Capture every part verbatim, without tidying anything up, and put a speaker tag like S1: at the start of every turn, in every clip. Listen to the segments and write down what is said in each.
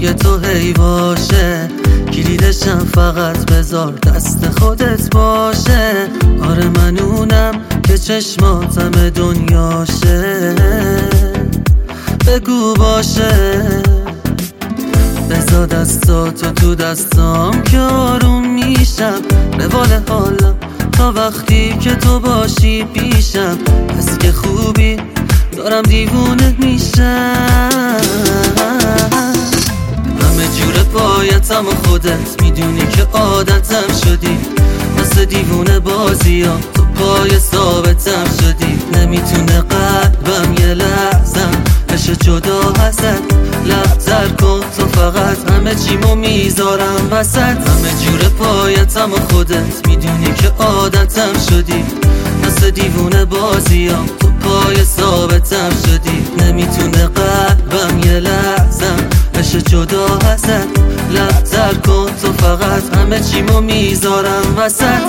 S1: روی تو هی باشه، کلیدشم فقط بذار دست خودت باشه. آره من اونم که چشماتم دنیاشه، بگو باشه. بذار دستاتو تو دستام که آروم میشم، روال حالم تا وقتی که تو باشی پیشم. پس که خوبی دارم دیوونه میشم. همه جور پایتم و خودت میدونی که عادتم شدی، مثل دیوونه بازی ها تو پای ثابتم شدی. نمیتونه قلبم یه لحظم بشه جدا ازت، لبتر کن تو فقط، همه چیمو میذارم وسط. همه جور پایتم و خودت میدونی که عادتم شدی، مثل دیوونه بازی ها تو پای ثابتم شدی. نمیتونه قلبم یه لحظم بشه جدا ازت، لبتر کن تو فقط، همه چیمو میذارم وسط.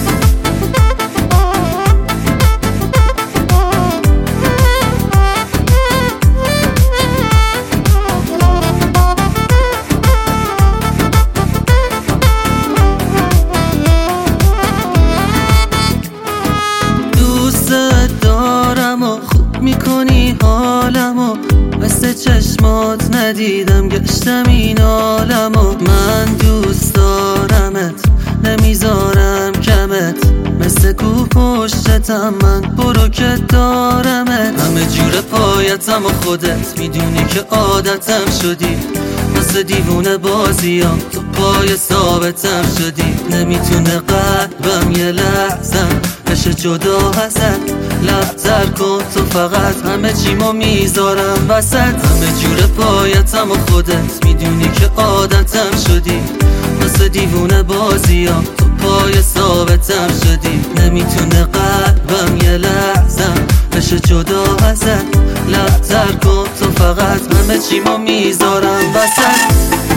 S1: دارم و خوب میکنی حالمو، مثل چشمات ندیدم گشتم این عالمو. من دوست دارمت نمیذارم کمت، مثل کو پشتتم من برو که دارمت. همه جور پایتم و خودت میدونی که عادتم شدی، مثل دیوونه بازیام تو پای ثابتم شدی. نمیتونه قلبم یه لحظم بشه جدا ازت، لبتر کن تو فقط، همه چیمو میذارم وسط. همه جور پایتم و خودت میدونی که عادتم شدی، مثل دیوونه بازیام تو پای ثابتم شدی. نمیتونه قلبم یه لحظم بشه جدا ازت، لبتر کن تو فقط، همه چیمو میذارم وسط.